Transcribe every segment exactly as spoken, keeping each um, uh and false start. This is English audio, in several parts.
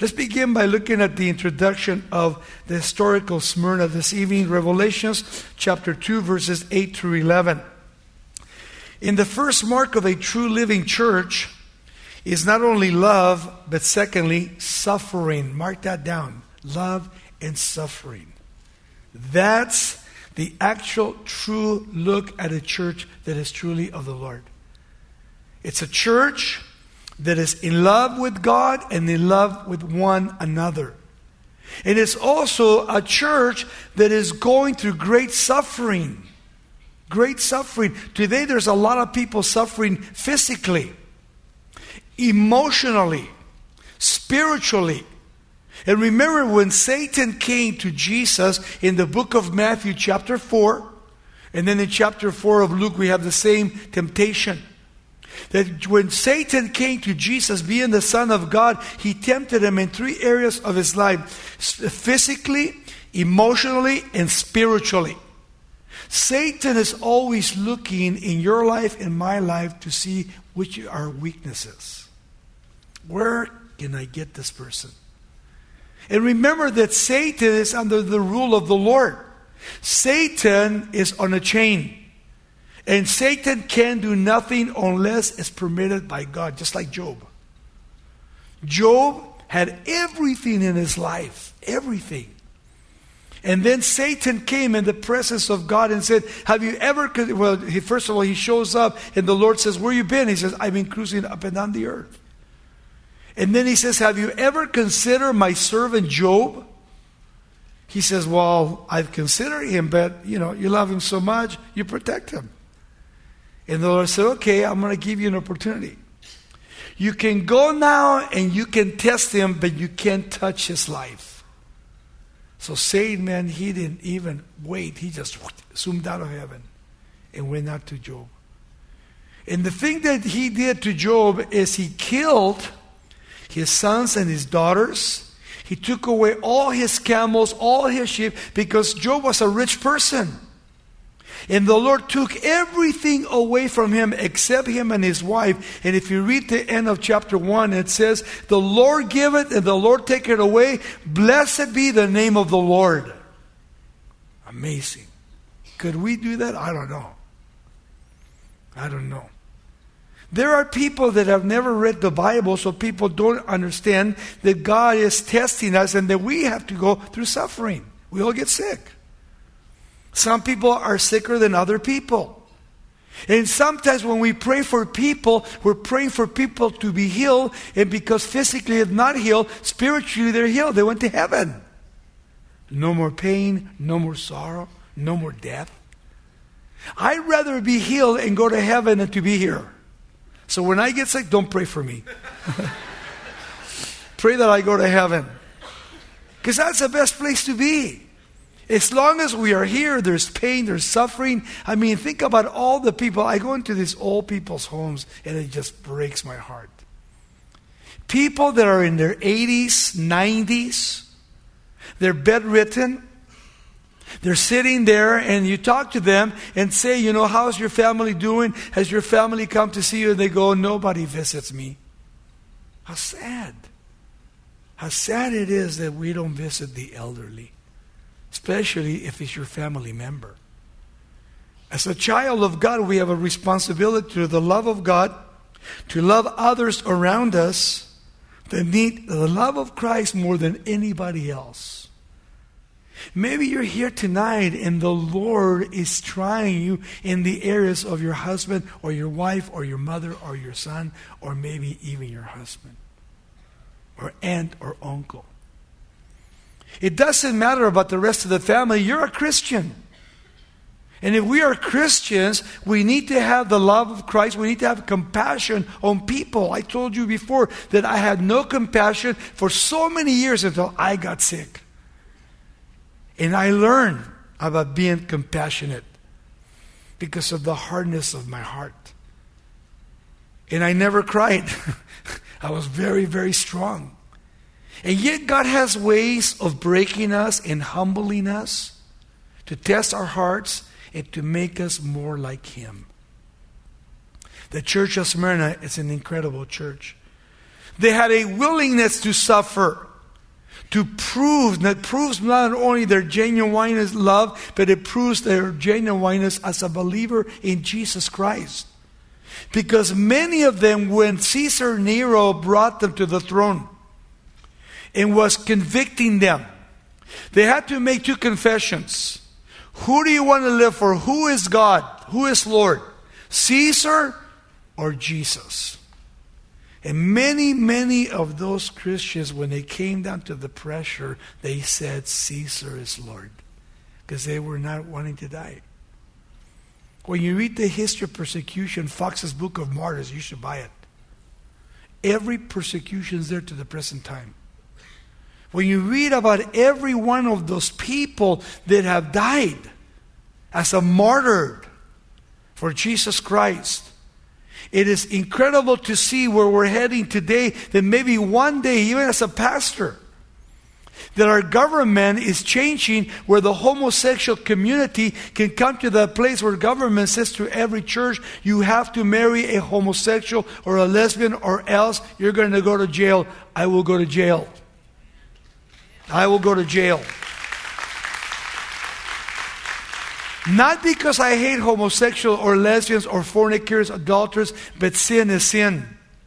Let's begin by looking at the introduction of the historical Smyrna this evening, Revelations chapter two, verses eight through eleven. In the first mark of a true living church is not only love, but secondly, suffering. Mark that down. Love and suffering. That's the actual true look at a church that is truly of the Lord. It's a church that is in love with God and in love with one another. And it's also a church that is going through great suffering. Great suffering. Today there's a lot of people suffering physically, emotionally, spiritually. And remember when Satan came to Jesus in the book of Matthew chapter four, and then in chapter four of Luke we have the same temptation. That when Satan came to Jesus, being the Son of God, he tempted him in three areas of his life. Physically, emotionally, and spiritually. Satan is always looking in your life and my life to see which are our weaknesses. Where can I get this person? And remember that Satan is under the rule of the Lord. Satan is on a chain. And Satan can do nothing unless it's permitted by God, just like Job. Job had everything in his life, everything. And then Satan came in the presence of God and said, have you ever, well, he, first of all, he shows up and the Lord says, where you been? He says, I've been cruising up and down the earth. And then he says, have you ever considered my servant Job? He says, well, I've considered him, but, you know, you love him so much, you protect him. And the Lord said, okay, I'm going to give you an opportunity. You can go now and you can test him, but you can't touch his life. So Satan, man, he didn't even wait. He just zoomed out of heaven and went out to Job. And the thing that he did to Job is he killed his sons and his daughters. He took away all his camels, all his sheep, because Job was a rich person. And the Lord took everything away from him except him and his wife. And if you read the end of chapter one, it says, the Lord giveth and the Lord taketh away. Blessed be the name of the Lord. Amazing. Could we do that? I don't know. I don't know. There are people that have never read the Bible, so people don't understand that God is testing us and that we have to go through suffering. We all get sick. Some people are sicker than other people. And sometimes when we pray for people, we're praying for people to be healed. And because physically they're not healed, spiritually they're healed. They went to heaven. No more pain, no more sorrow, no more death. I'd rather be healed and go to heaven than to be here. So when I get sick, don't pray for me. Pray that I go to heaven. Because that's the best place to be. As long as we are here, there's pain, there's suffering. I mean, think about all the people. I go into these old people's homes and it just breaks my heart. People that are in their eighties, nineties, they're bedridden. They're sitting there and you talk to them and say, you know, how's your family doing? Has your family come to see you? And they go, nobody visits me. How sad. How sad it is that we don't visit the elderly. Especially if it's your family member. As a child of God, we have a responsibility to the love of God, to love others around us that need the love of Christ more than anybody else. Maybe you're here tonight and the Lord is trying you in the areas of your husband or your wife or your mother or your son or maybe even your husband or aunt or uncle. It doesn't matter about the rest of the family. You're a Christian. And if we are Christians, we need to have the love of Christ. We need to have compassion on people. I told you before that I had no compassion for so many years until I got sick. And I learned about being compassionate because of the hardness of my heart. And I never cried. I was very, very strong. And yet God has ways of breaking us and humbling us to test our hearts and to make us more like Him. The church of Smyrna is an incredible church. They had a willingness to suffer. To prove, that proves not only their genuineness love, but it proves their genuineness as a believer in Jesus Christ. Because many of them, when Caesar Nero brought them to the throne and was convicting them, they had to make two confessions. Who do you want to live for? Who is God? Who is Lord? Caesar or Jesus? And many, many of those Christians, when they came down to the pressure, they said Caesar is Lord. Because they were not wanting to die. When you read the history of persecution, Fox's Book of Martyrs, you should buy it. Every persecution is there to the present time. When you read about every one of those people that have died as a martyr for Jesus Christ, it is incredible to see where we're heading today, that maybe one day, even as a pastor, that our government is changing where the homosexual community can come to the place where government says to every church, you have to marry a homosexual or a lesbian or else you're going to go to jail. I will go to jail. I will go to jail. Not because I hate homosexual or lesbians or fornicators, adulterers, but sin is sin.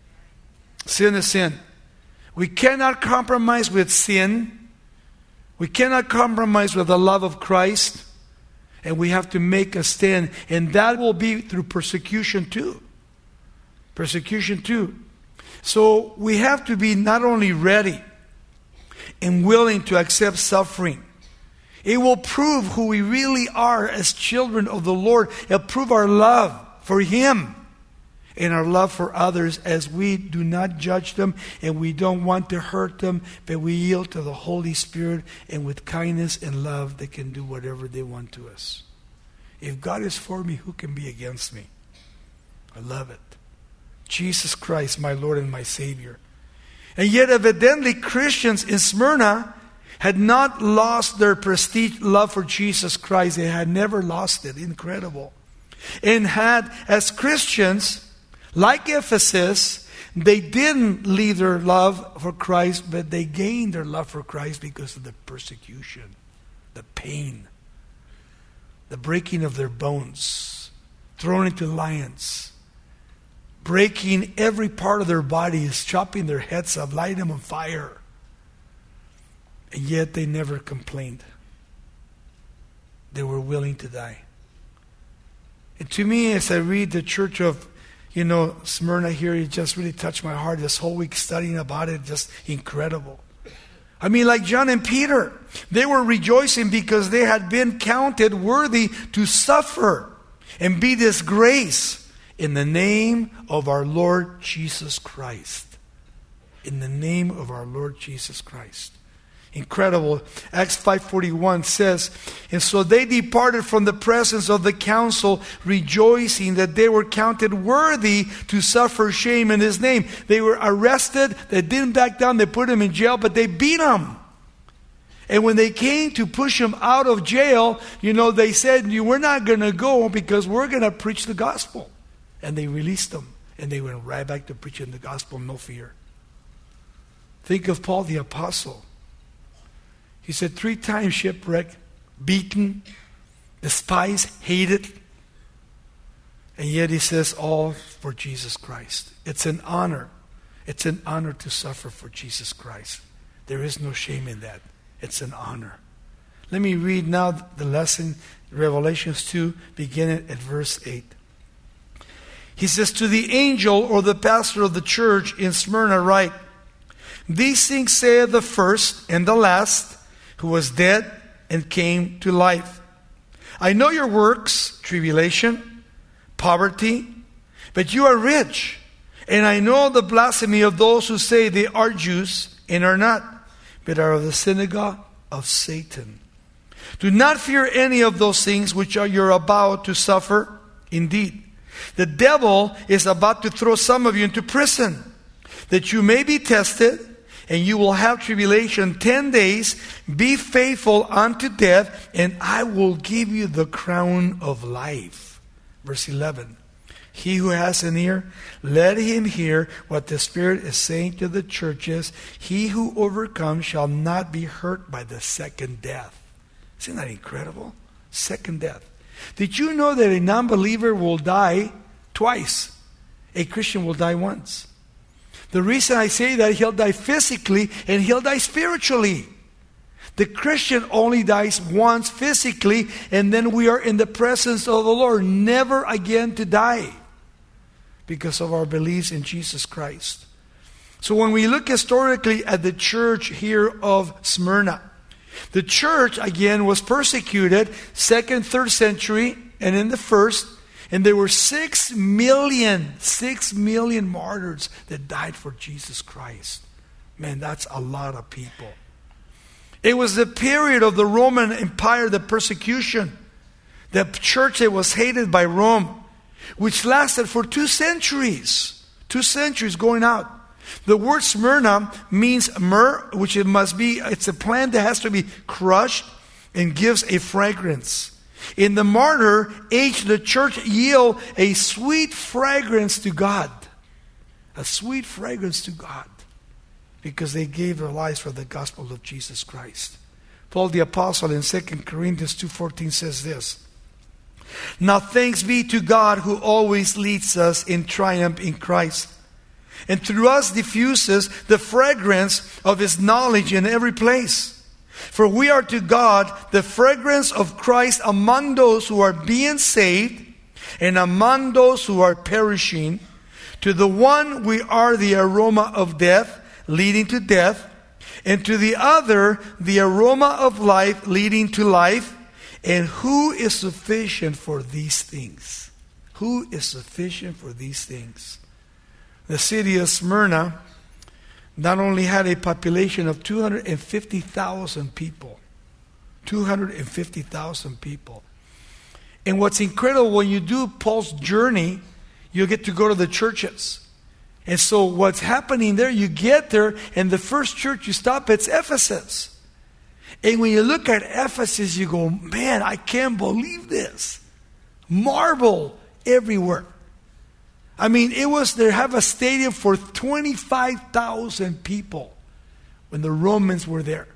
Sin is sin. We cannot compromise with sin. We cannot compromise with the love of Christ. And we have to make a stand. And that will be through persecution too. Persecution too. So we have to be not only ready and willing to accept suffering. It will prove who we really are as children of the Lord. It'll prove our love for Him and our love for others as we do not judge them and we don't want to hurt them, but we yield to the Holy Spirit, and with kindness and love they can do whatever they want to us. If God is for me, who can be against me? I love it. Jesus Christ, my Lord and my Savior. And yet evidently Christians in Smyrna had not lost their prestige love for Jesus Christ. They had never lost it. Incredible. And had, as Christians, like Ephesus, they didn't leave their love for Christ, but they gained their love for Christ because of the persecution, the pain, the breaking of their bones, thrown into lions, breaking every part of their bodies, chopping their heads up, lighting them on fire. And yet they never complained. They were willing to die. And to me, as I read the church of, you know, Smyrna here, it just really touched my heart. This whole week studying about it, just incredible. I mean, like John and Peter, they were rejoicing because they had been counted worthy to suffer and be disgraced in the name of our Lord Jesus Christ. In the name of our Lord Jesus Christ. Incredible. Acts five forty-one says, and so they departed from the presence of the council, rejoicing that they were counted worthy to suffer shame in His name. They were arrested. They didn't back down. They put Him in jail, but they beat Him. And when they came to push Him out of jail, you know, they said, we're not going to go because we're going to preach the gospel. And they released them. And they went right back to preaching the gospel, no fear. Think of Paul the Apostle. He said three times shipwrecked, beaten, despised, hated. And yet he says all for Jesus Christ. It's an honor. It's an honor to suffer for Jesus Christ. There is no shame in that. It's an honor. Let me read now the lesson, Revelations two, beginning at verse eight. He says, to the angel or the pastor of the church in Smyrna write, these things saith the first and the last, who was dead and came to life. I know your works, tribulation, poverty, but you are rich. And I know the blasphemy of those who say they are Jews and are not, but are of the synagogue of Satan. Do not fear any of those things which are you're about to suffer. Indeed, the devil is about to throw some of you into prison, that you may be tested, and you will have tribulation ten days. Be faithful unto death, and I will give you the crown of life. Verse eleven. He who has an ear, let him hear what the Spirit is saying to the churches. He who overcomes shall not be hurt by the second death. Isn't that incredible? Second death. Did you know that a non-believer will die twice? A Christian will die once. The reason I say that, he'll die physically and he'll die spiritually. The Christian only dies once physically, and then we are in the presence of the Lord, never again to die, because of our beliefs in Jesus Christ. So when we look historically at the church here of Smyrna, the church again was persecuted second, third century, and in the first, and there were six million, six million martyrs that died for Jesus Christ. Man, that's a lot of people. It was the period of the Roman Empire, the persecution, the church that was hated by Rome, which lasted for two centuries. Two centuries going out. The word Smyrna means myrrh, which it must be, it's a plant that has to be crushed and gives a fragrance. In the martyr age, the church yield a sweet fragrance to God. A sweet fragrance to God. Because they gave their lives for the gospel of Jesus Christ. Paul the Apostle in Second Corinthians two fourteen says this. Now thanks be to God who always leads us in triumph in Christ, and through us diffuses the fragrance of His knowledge in every place. For we are to God the fragrance of Christ among those who are being saved and among those who are perishing. To the one we are the aroma of death, leading to death, and to the other the aroma of life, leading to life. And who is sufficient for these things? Who is sufficient for these things? The city of Smyrna not only had a population of two hundred fifty thousand people. two hundred fifty thousand people. And what's incredible, when you do Paul's journey, you get to go to the churches. And so what's happening there, you get there, and the first church you stop at is Ephesus. And when you look at Ephesus, you go, man, I can't believe this. Marble everywhere. I mean, it was, they have a stadium for twenty-five thousand people when the Romans were there.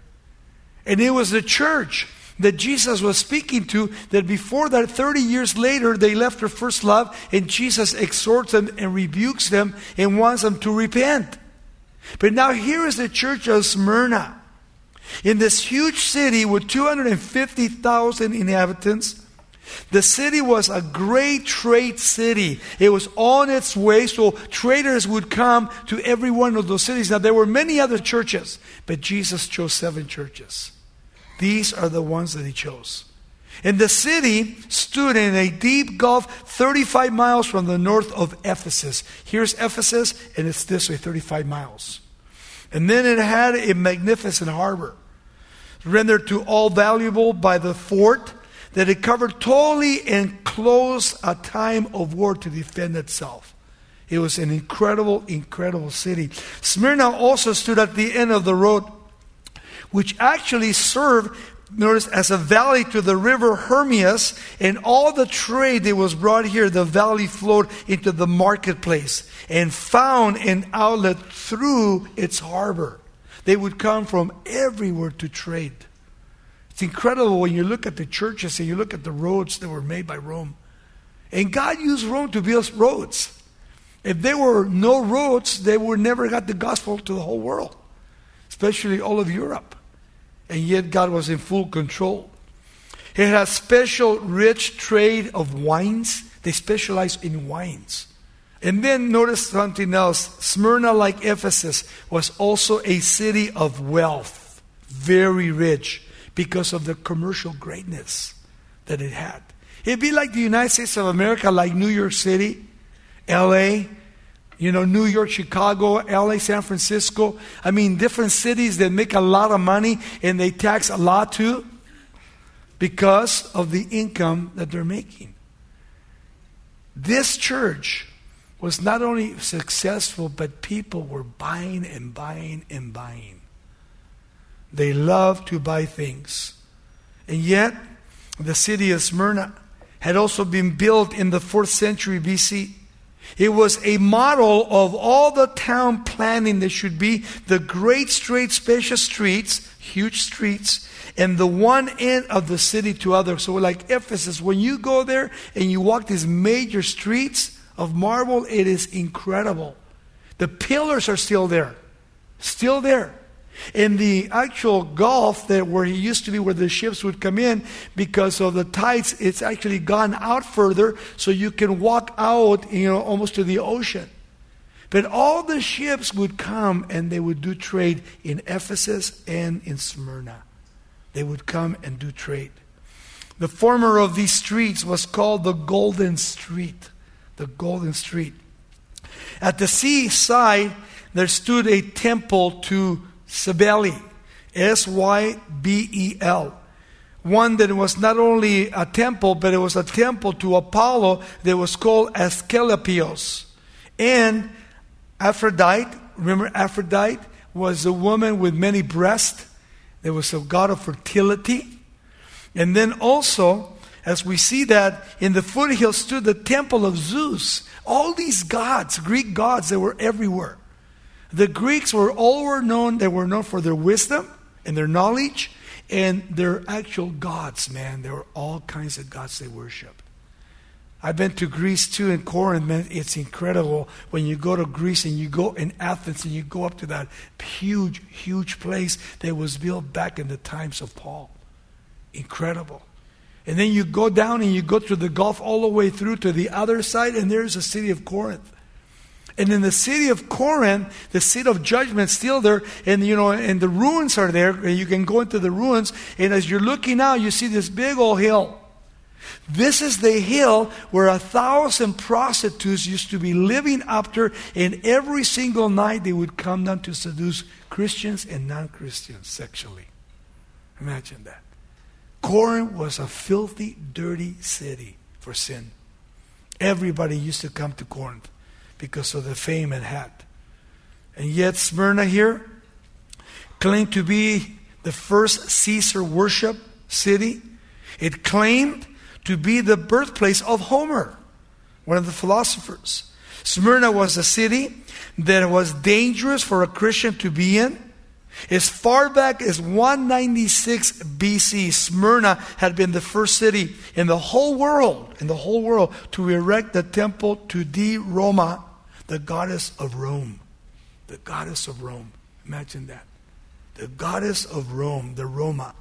And it was the church that Jesus was speaking to, that before that, thirty years later, they left their first love, and Jesus exhorts them and rebukes them and wants them to repent. But now here is the church of Smyrna. In this huge city with two hundred fifty thousand inhabitants, the city was a great trade city. It was on its way, so traders would come to every one of those cities. Now, there were many other churches, but Jesus chose seven churches. These are the ones that He chose. And the city stood in a deep gulf thirty-five miles from the north of Ephesus. Here's Ephesus, and it's this way, thirty-five miles. And then it had a magnificent harbor, rendered to all valuable by the fort, that it covered totally and closed a time of war to defend itself. It was an incredible, incredible city. Smyrna also stood at the end of the road, which actually served, notice, as a valley to the river Hermias, and all the trade that was brought here, the valley flowed into the marketplace and found an outlet through its harbor. They would come from everywhere to trade. It's incredible when you look at the churches and you look at the roads that were made by Rome. And God used Rome to build roads. If there were no roads, they would never got the gospel to the whole world, especially all of Europe. And yet God was in full control. It has special rich trade of wines. They specialize in wines. And then notice something else. Smyrna, like Ephesus, was also a city of wealth. Very rich, because of the commercial greatness that it had. It'd be like the United States of America, like New York City, L A, you know, New York, Chicago, L A, San Francisco. I mean, different cities that make a lot of money and they tax a lot too, because of the income that they're making. This church was not only successful, but people were buying and buying and buying. They loved to buy things. And yet, the city of Smyrna had also been built in the fourth century B C. It was a model of all the town planning that should be, the great straight spacious streets, huge streets, and the one end of the city to other. So like Ephesus, when you go there and you walk these major streets of marble, it is incredible. The pillars are still there. Still there. In the actual Gulf, that where he used to be, where the ships would come in, because of the tides, it's actually gone out further, so you can walk out, you know, almost to the ocean. But all the ships would come and they would do trade in Ephesus and in Smyrna. They would come and do trade. The former of these streets was called the Golden Street. The Golden Street. At the seaside, there stood a temple to Cybele, S Y B E L. One that was not only a temple, but it was a temple to Apollo that was called Asclepios. And Aphrodite, remember Aphrodite was a woman with many breasts. There was a god of fertility. And then also, as we see that in the foothills stood the temple of Zeus. All these gods, Greek gods, that were everywhere. The Greeks were all were known, they were known for their wisdom and their knowledge and their actual gods, man. There were all kinds of gods they worshiped. I've been to Greece too, in Corinth, man. It's incredible when you go to Greece and you go in Athens and you go up to that huge, huge place that was built back in the times of Paul. Incredible. And then you go down and you go through the Gulf all the way through to the other side, and there's the city of Corinth. And in the city of Corinth, the seat of judgment is still there, and you know, and the ruins are there, and you can go into the ruins, and as you're looking out, you see this big old hill. This is the hill where a thousand prostitutes used to be living up there, and every single night they would come down to seduce Christians and non-Christians sexually. Imagine that. Corinth was a filthy, dirty city for sin. Everybody used to come to Corinth because of the fame it had. And yet Smyrna here claimed to be the first Caesar worship city. It claimed to be the birthplace of Homer, one of the philosophers. Smyrna was a city that was dangerous for a Christian to be in. As far back as one ninety-six B C, Smyrna had been the first city in the whole world, in the whole world, to erect the temple to Dea Roma, the goddess of Rome. The goddess of Rome. Imagine that. The goddess of Rome, the Roma.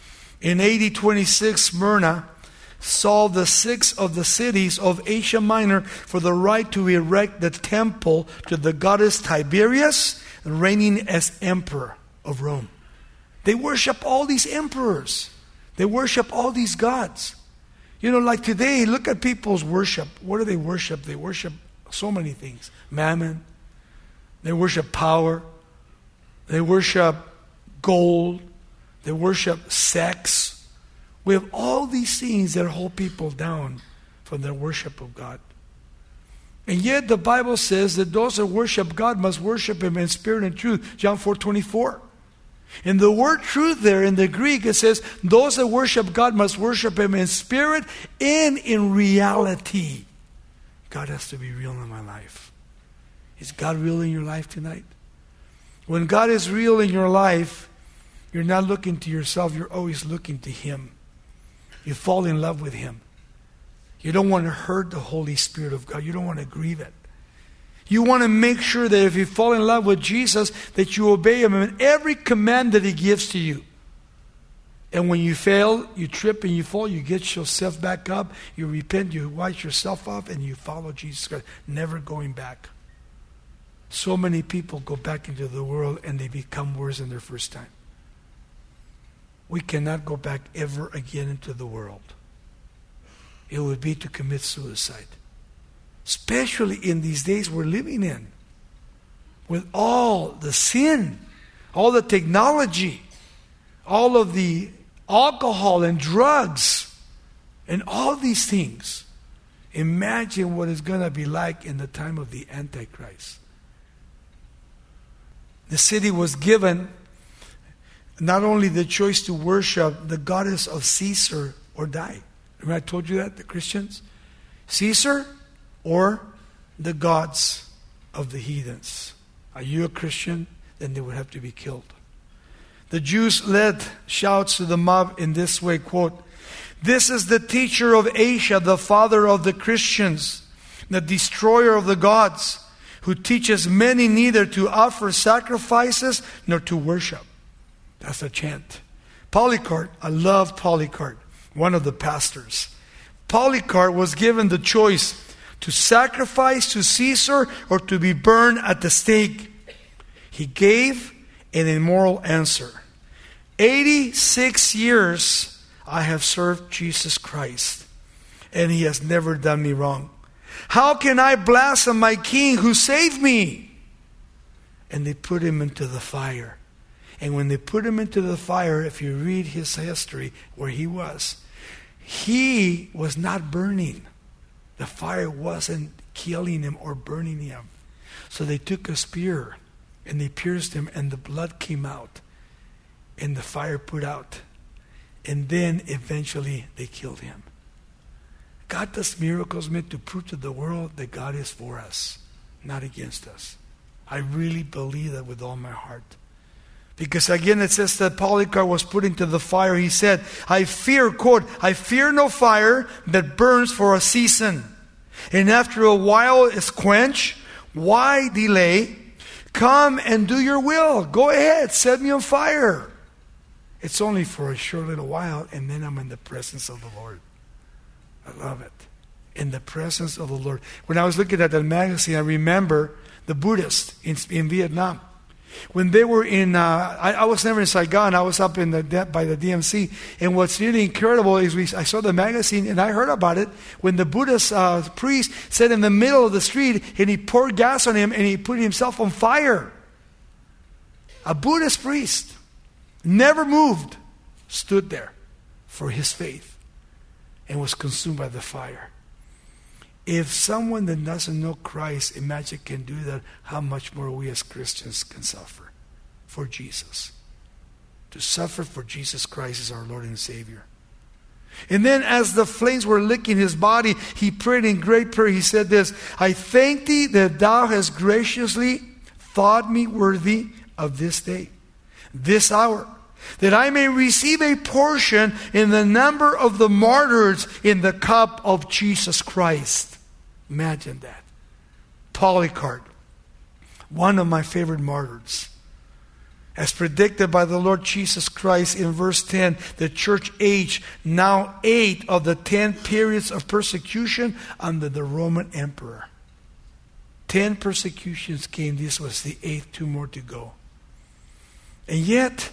In A D twenty-six, Smyrna saw the six of the cities of Asia Minor for the right to erect the temple to the goddess Tiberius, reigning as emperor of Rome. They worship all these emperors. They worship all these gods. You know, like today, look at people's worship. What do they worship? They worship so many things. Mammon. They worship power. They worship gold. They worship sex. We have all these things that hold people down from their worship of God. And yet the Bible says that those that worship God must worship Him in spirit and truth. John four twenty-four. In the word truth there, in the Greek, it says, those that worship God must worship Him in spirit and in reality. God has to be real in my life. Is God real in your life tonight? When God is real in your life, you're not looking to yourself, you're always looking to Him. You fall in love with Him. You don't want to hurt the Holy Spirit of God. You don't want to grieve it. You want to make sure that if you fall in love with Jesus, that you obey Him in every command that He gives to you. And when you fail, you trip and you fall, you get yourself back up, you repent, you wipe yourself off, and you follow Jesus Christ, never going back. So many people go back into the world and they become worse than their first time. We cannot go back ever again into the world. It would be to commit suicide. Especially in these days we're living in. With all the sin, all the technology, all of the alcohol and drugs, and all these things. Imagine what it's going to be like in the time of the Antichrist. The city was given not only the choice to worship the goddess of Caesar or die. Remember I told you that, the Christians? Caesar or the gods of the heathens. Are you a Christian? Then they would have to be killed. The Jews led shouts to the mob in this way, quote, "This is the teacher of Asia, the father of the Christians, the destroyer of the gods, who teaches many neither to offer sacrifices nor to worship." That's a chant. Polycarp, I love Polycarp, one of the pastors. Polycarp was given the choice to sacrifice to Caesar or to be burned at the stake. He gave an immoral answer. eighty-six years I have served Jesus Christ, and He has never done me wrong. How can I blaspheme my King who saved me? And they put him into the fire. And when they put him into the fire, if you read his history, where he was, he was not burning. The fire wasn't killing him or burning him. So they took a spear and they pierced him, and the blood came out and the fire put out. And then eventually they killed him. God does miracles meant to prove to the world that God is for us, not against us. I really believe that with all my heart. Because again it says that Polycarp was put into the fire. He said, I fear, quote, I fear no fire that burns for a season, and after a while is quenched. Why delay? Come and do your will. Go ahead, set me on fire. It's only for a short little while, and then I'm in the presence of the Lord. I love it. In the presence of the Lord. When I was looking at that magazine, I remember the Buddhists in, in Vietnam. When they were in, uh, I, I was never in Saigon. I was up in the by the D M C. And what's really incredible is we, I saw the magazine and I heard about it when the Buddhist uh, priest sat in the middle of the street and he poured gas on him and he put himself on fire. A Buddhist priest, never moved, stood there for his faith and was consumed by the fire. If someone that doesn't know Christ, imagine, can do that, how much more we as Christians can suffer for Jesus. To suffer for Jesus Christ as our Lord and Savior. And then as the flames were licking his body, he prayed in great prayer. He said this, I thank thee that thou hast graciously thought me worthy of this day, this hour, that I may receive a portion in the number of the martyrs in the cup of Jesus Christ. Imagine that. Polycarp, one of my favorite martyrs. As predicted by the Lord Jesus Christ in verse ten, the church age, now eight of the ten periods of persecution under the Roman emperor. Ten persecutions came. This was the eighth, two more to go. And yet,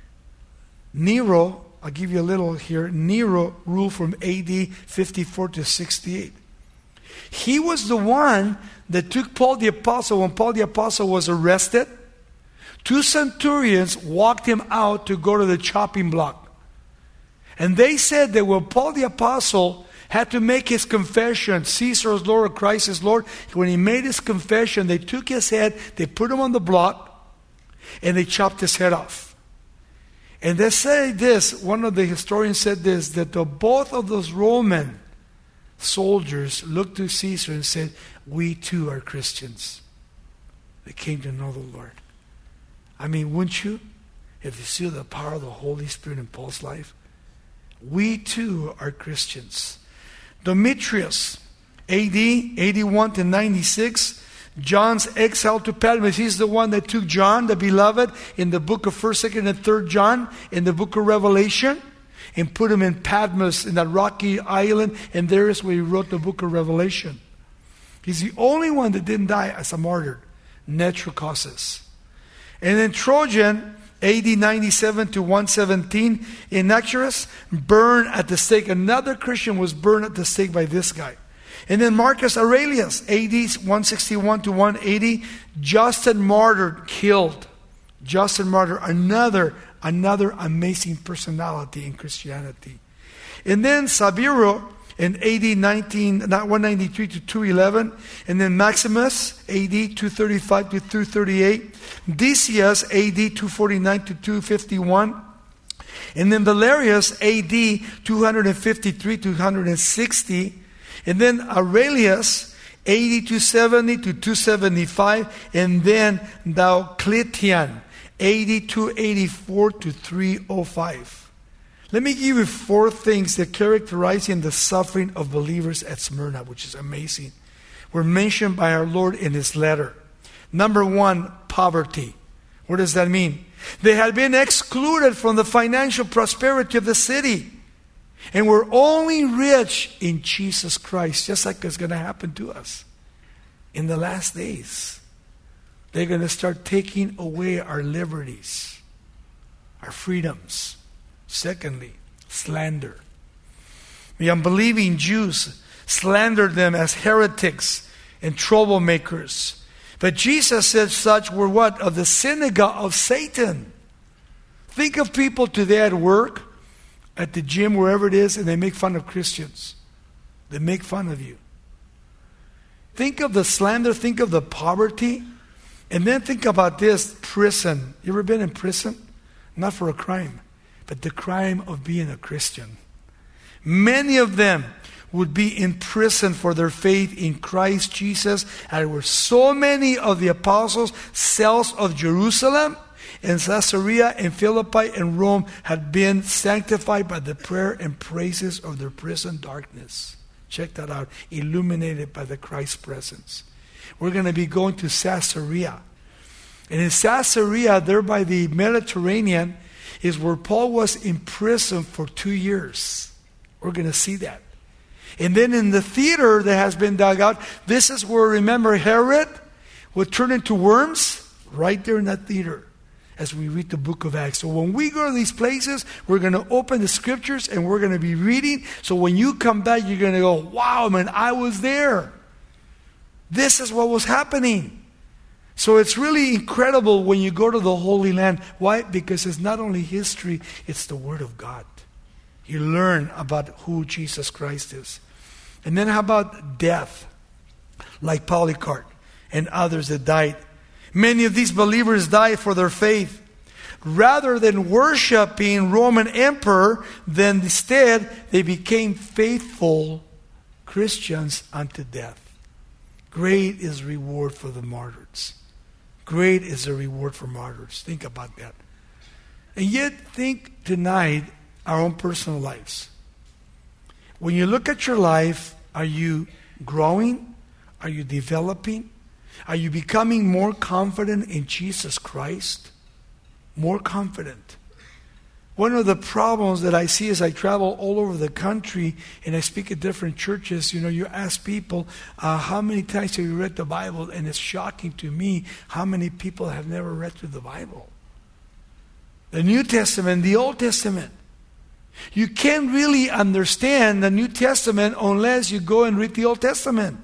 Nero, I'll give you a little here. Nero ruled from A D fifty-four to sixty-eight. He was the one that took Paul the Apostle when Paul the Apostle was arrested. Two centurions walked him out to go to the chopping block. And they said that when Paul the Apostle had to make his confession, Caesar is Lord, Christ is Lord, when he made his confession, they took his head, they put him on the block, and they chopped his head off. And they say this, one of the historians said this, that the, both of those Roman soldiers looked to Caesar and said, we too are Christians. They came to know the Lord. I mean, wouldn't you? If you see the power of the Holy Spirit in Paul's life. We too are Christians. Demetrius, A D eighty-one to ninety-six, John's exile to Patmos. He's the one that took John, the beloved, in the book of first, second, and third John, in the book of Revelation, and put him in Patmos, in that rocky island, and there is where he wrote the book of Revelation. He's the only one that didn't die as a martyr, natural causes. And then Trojan, A D ninety-seven to one seventeen, Inaxagoras, burned at the stake. Another Christian was burned at the stake by this guy. And then Marcus Aurelius, A D one sixty-one to one eighty, Justin Martyr, killed. Justin Martyr, another Another amazing personality in Christianity. And then Sabiro in A D one ninety-three to two eleven. And then Maximus, A D two thirty-five to two thirty-eight. Decius, A D two forty-nine to two fifty-one. And then Valerius, A D two fifty-three to two sixty. And then Aurelius, A D two seventy to two seventy-five, and then Diocletian, A D two eighty-four to three oh five. Let me give you four things that characterize the suffering of believers at Smyrna, which is amazing. Were mentioned by our Lord in His letter. Number one, poverty. What does that mean? They had been excluded from the financial prosperity of the city, and were only rich in Jesus Christ, just like it's going to happen to us in the last days. They're going to start taking away our liberties, our freedoms. Secondly, slander. The unbelieving Jews slandered them as heretics and troublemakers. But Jesus said such were what? Of the synagogue of Satan. Think of people today at work, at the gym, wherever it is, and they make fun of Christians. They make fun of you. Think of the slander, think of the poverty, and then think about this, prison. You ever been in prison? Not for a crime, but the crime of being a Christian. Many of them would be in prison for their faith in Christ Jesus. And there were so many of the apostles' cells of Jerusalem and Caesarea and Philippi and Rome had been sanctified by the prayer and praises of their prison darkness. Check that out. Illuminated by the Christ presence. We're going to be going to Caesarea. And in Caesarea, there by the Mediterranean, is where Paul was in prison for two years. We're going to see that. And then in the theater that has been dug out, this is where, remember, Herod would turn into worms? Right there in that theater as we read the book of Acts. So when we go to these places, we're going to open the scriptures and we're going to be reading. So when you come back, you're going to go, wow, man, I was there. This is what was happening. So it's really incredible when you go to the Holy Land. Why? Because it's not only history, it's the Word of God. You learn about who Jesus Christ is. And then how about death? Like Polycarp and others that died. Many of these believers died for their faith. Rather than worshiping Roman emperor, then instead they became faithful Christians unto death. Great is reward for the martyrs. Great is the reward for martyrs. Think about that. And yet think tonight our own personal lives. When you look at your life, are you growing? Are you developing? Are you becoming more confident in Jesus Christ? More confident. One of the problems that I see as I travel all over the country and I speak at different churches, you know, you ask people, uh, how many times have you read the Bible? And it's shocking to me how many people have never read through the Bible. The New Testament, the Old Testament. You can't really understand the New Testament unless you go and read the Old Testament.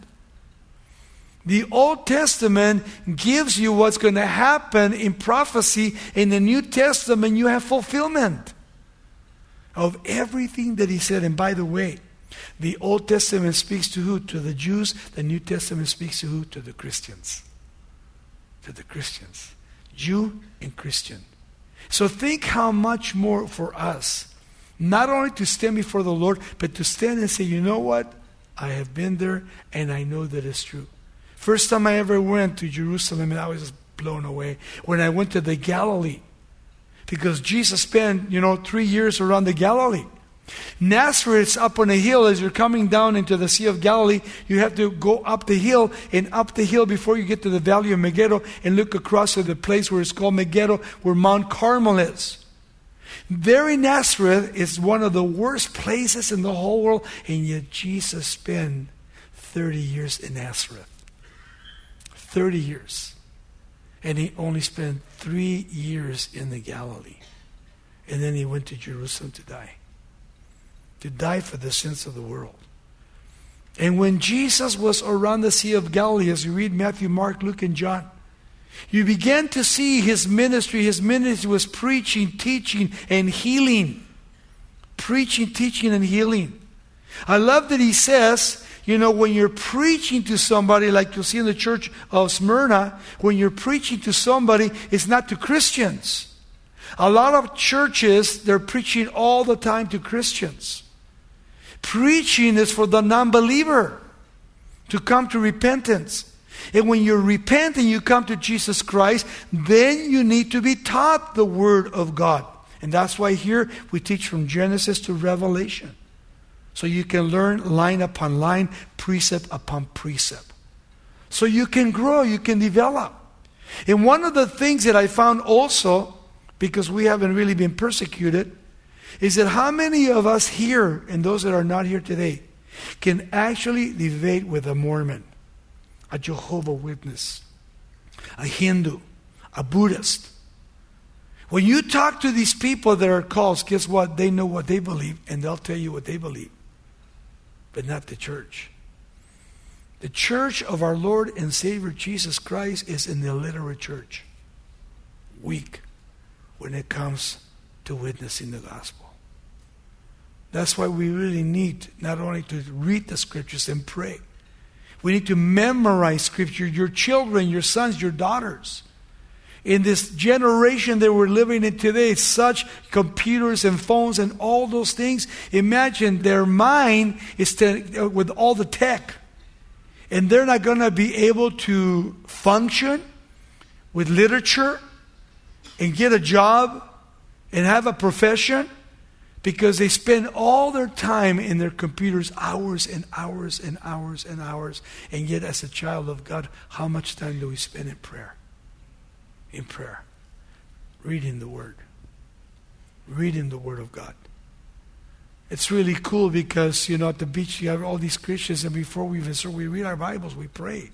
The Old Testament gives you what's going to happen in prophecy. In the New Testament, you have fulfillment of everything that He said. And by the way, the Old Testament speaks to who? To the Jews. The New Testament speaks to who? To the Christians. To the Christians. Jew and Christian. So think how much more for us. Not only to stand before the Lord, but to stand and say, you know what? I have been there and I know that it's true. First time I ever went to Jerusalem, and I was just blown away. When I went to the Galilee. Because Jesus spent, you know, three years around the Galilee. Nazareth's up on a hill. As you're coming down into the Sea of Galilee, you have to go up the hill, and up the hill before you get to the Valley of Megiddo, and look across to the place where it's called Megiddo, where Mount Carmel is. There in Nazareth is one of the worst places in the whole world, and yet Jesus spent thirty years in Nazareth. thirty years. And He only spent three years in the Galilee. And then He went to Jerusalem to die. To die for the sins of the world. And when Jesus was around the Sea of Galilee, as you read Matthew, Mark, Luke, and John, you began to see His ministry. His ministry was preaching, teaching, and healing. Preaching, teaching, and healing. I love that He says, you know, when you're preaching to somebody, like you'll see in the church of Smyrna, when you're preaching to somebody, it's not to Christians. A lot of churches, they're preaching all the time to Christians. Preaching is for the non-believer. to come to repentance. And when you repent and you come to Jesus Christ, then you need to be taught the Word of God. And that's why here we teach from Genesis to Revelation. So you can learn line upon line, precept upon precept. So you can grow, you can develop. And one of the things that I found also, because we haven't really been persecuted, is that how many of us here, and those that are not here today, can actually debate with a Mormon, a Jehovah's Witness, a Hindu, a Buddhist. When you talk to these people that are called, guess what? They know what they believe, and they'll tell you what they believe. But not the church. The church of our Lord and Savior Jesus Christ is an illiterate church. Weak when it comes to witnessing the gospel. That's why we really need not only to read the scriptures and pray. We need to memorize scripture. Your children, your sons, your daughters. In this generation that we're living in today, such computers and phones and all those things, imagine their mind is to, with all the tech. And they're not going to be able to function with literature and get a job and have a profession because they spend all their time in their computers, hours and hours and hours and hours. And yet as a child of God, how much time do we spend in prayer? In prayer. Reading the Word. Reading the Word of God. It's really cool because, you know, at the beach you have all these Christians, and before we even start, we read our Bibles, we pray.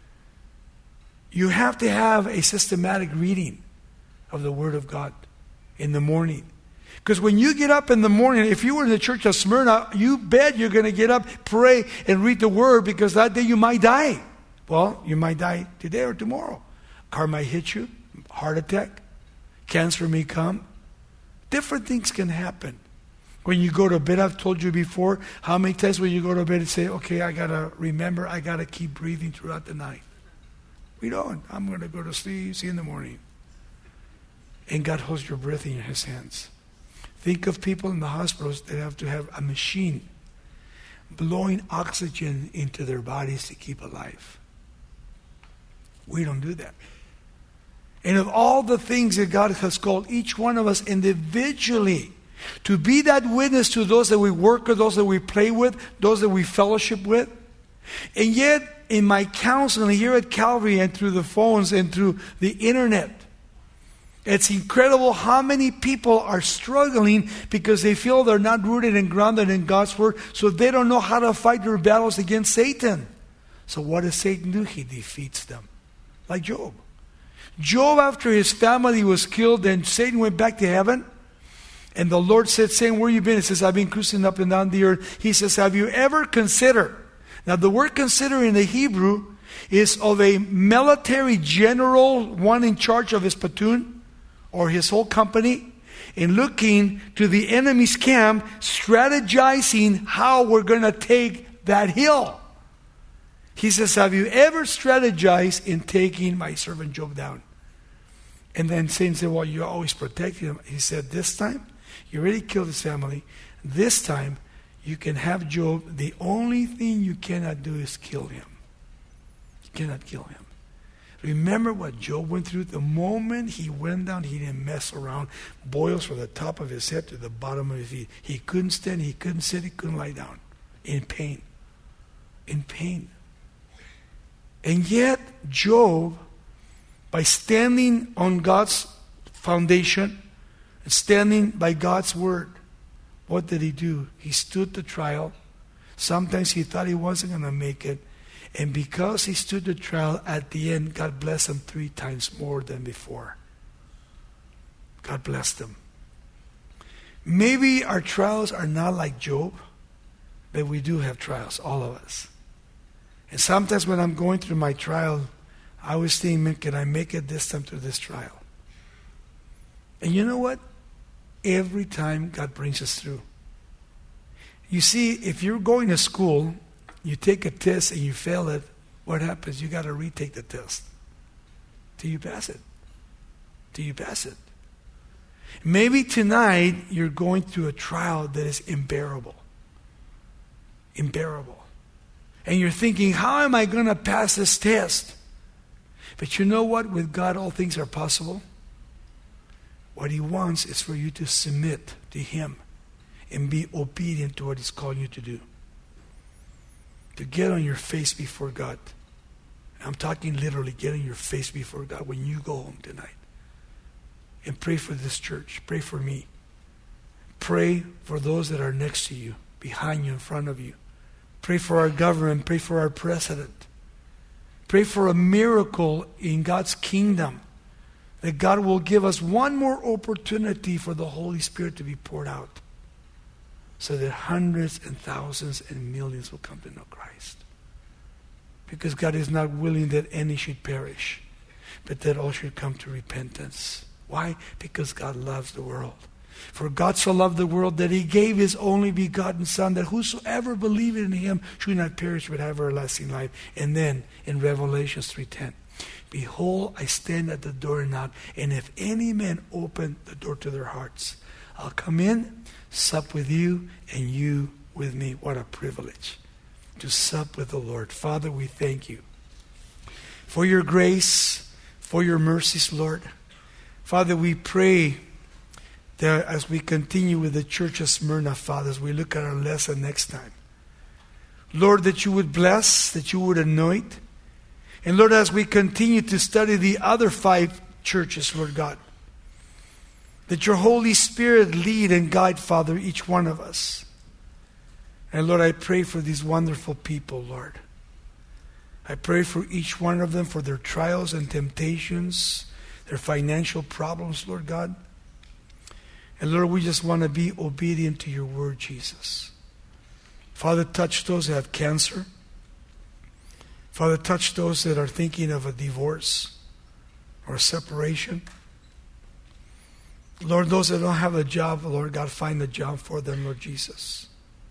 You have to have a systematic reading of the Word of God in the morning. Because when you get up in the morning, if you were in the church of Smyrna, you bet you're going to get up, pray, and read the Word, because that day you might die. Well, you might die today or tomorrow. Car might hit you, heart attack, cancer may come. Different things can happen. When you go to bed, I've told you before, how many times when you go to bed and say, okay, I got to remember, I got to keep breathing throughout the night. We don't. I'm going to go to sleep, see you in the morning. And God holds your breath in His hands. Think of people in the hospitals that have to have a machine blowing oxygen into their bodies to keep alive. We don't do that. And of all the things that God has called each one of us individually to be that witness to those that we work with, those that we play with, those that we fellowship with. And yet, in my counseling here at Calvary and through the phones and through the internet, it's incredible how many people are struggling because they feel they're not rooted and grounded in God's Word, so they don't know how to fight their battles against Satan. So what does Satan do? He defeats them. Like Job. Job, after his family was killed, and Satan went back to heaven, and the Lord said, saying, where you been? He says, I've been cruising up and down the earth. He says, have you ever considered? Now the word consider in the Hebrew is of a military general, one in charge of his platoon or his whole company, in looking to the enemy's camp, strategizing how we're going to take that hill. He says, have you ever strategized in taking my servant Job down? And then Satan said, well, you always protect him. He said, this time, you already killed his family. This time, you can have Job. The only thing you cannot do is kill him. You cannot kill him. Remember what Job went through? The moment he went down, he didn't mess around. Boils from the top of his head to the bottom of his feet. He couldn't stand, he couldn't sit, he couldn't lie down. In pain. In pain. And yet, Job, by standing on God's foundation, standing by God's Word, what did he do? He stood the trial. Sometimes he thought he wasn't going to make it. And because he stood the trial, at the end, God blessed him three times more than before. God blessed him. Maybe our trials are not like Job, but we do have trials, all of us. And sometimes when I'm going through my trial, I always think, can I make it this time through this trial? And you know what? Every time God brings us through. You see, if you're going to school, you take a test and you fail it, what happens? You got to retake the test till you pass it. Till you pass it. Maybe tonight you're going through a trial that is unbearable. Unbearable. And you're thinking, how am I going to pass this test? But you know what? With God, all things are possible. What He wants is for you to submit to Him and be obedient to what He's calling you to do. To get on your face before God. I'm talking literally, get on your face before God when you go home tonight. And pray for this church. Pray for me. Pray for those that are next to you, behind you, in front of you. Pray for our government. Pray for our president. Pray for a miracle in God's kingdom. That God will give us one more opportunity for the Holy Spirit to be poured out. So that hundreds and thousands and millions will come to know Christ. Because God is not willing that any should perish, but that all should come to repentance. Why? Because God loves the world. For God so loved the world that He gave His only begotten Son, that whosoever believeth in Him should not perish but have everlasting life. And then in Revelation three ten, behold, I stand at the door and knock, and if any man open the door to their hearts, I'll come in, sup with you, and you with me. What a privilege to sup with the Lord. Father, we thank you for your grace, for your mercies, Lord. Father, we pray that as we continue with the church of Smyrna, Father, as we look at our lesson next time, Lord, that you would bless, that you would anoint. And Lord, as we continue to study the other five churches, Lord God, that your Holy Spirit lead and guide, Father, each one of us. And Lord, I pray for these wonderful people, Lord. I pray for each one of them, for their trials and temptations, their financial problems, Lord God. And Lord, we just want to be obedient to your word, Jesus. Father, touch those that have cancer. Father, touch those that are thinking of a divorce or a separation. Lord, those that don't have a job, Lord God, find a job for them, Lord Jesus.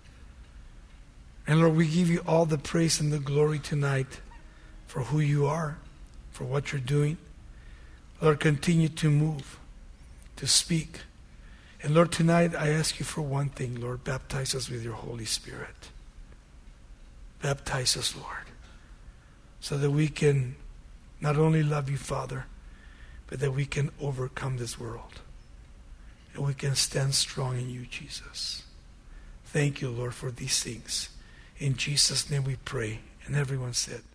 And Lord, we give you all the praise and the glory tonight for who you are, for what you're doing. Lord, continue to move, to speak. And Lord, tonight I ask you for one thing, Lord. Baptize us with your Holy Spirit. Baptize us, Lord, so that we can not only love you, Father, but that we can overcome this world. And we can stand strong in you, Jesus. Thank you, Lord, for these things. In Jesus' name we pray. And everyone said,